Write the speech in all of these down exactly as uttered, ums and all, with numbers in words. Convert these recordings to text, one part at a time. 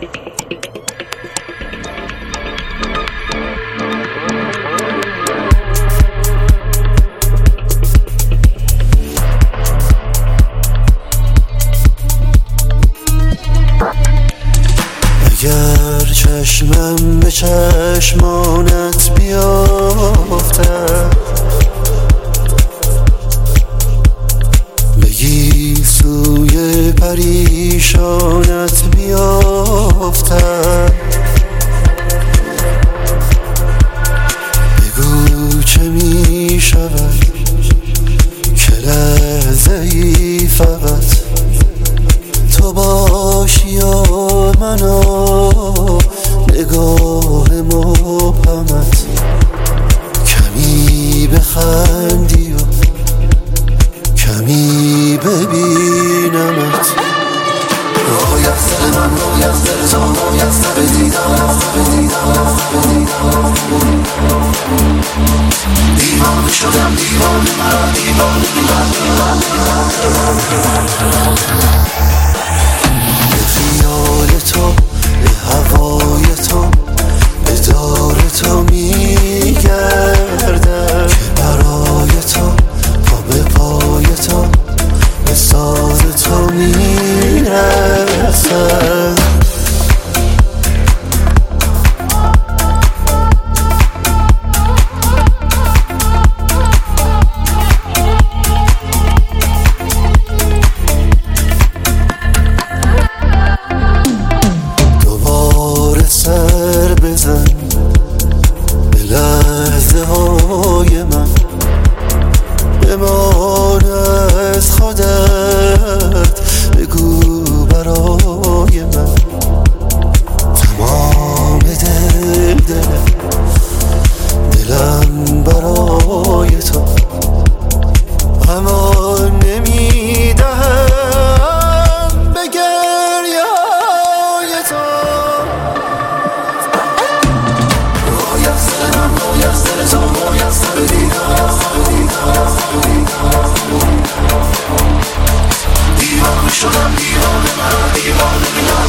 اگر چشمم به چشمانت بیافتد، بگی سوی پریشانت بیافتد، بگو چه می شود که لحظه ای فقط تو باشی و منو نگاه مبهمت، کمی بخندی و کمی ببینمت. روی از دل من، روی از دل تو، روی از دل دیدم دیوانه شدم، دیوانه من، دیوانه من. به خیال تو، به هوای تو، به دار تو میگردم که برای تو، پا به پای تو، به ساز تو میرسم. دوباره سر بزن به لحظه های من، بمان از خودت، بگو برای من تمام دل دلم، دلم برای تو، اما نمیدهم به گریه های تو. روی از دل من، روی از دل تو، روی از دل دیدم دیوانه شدم، دیوانه من، دیوانه من.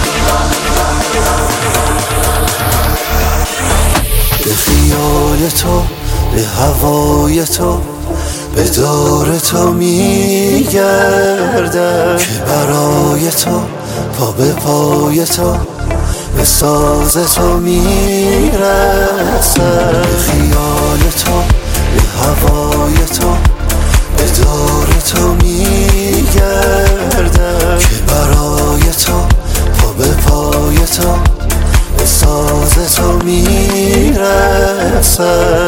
به خیال تو، به هوای تو، به دار تو میگردم که برای تو، پا به پای تو، به ساز تو میرسم. به خیال تو، به هوای تو، به دار تو میگردم که برای تو، پا به پای تو، به ساز تو میرسم.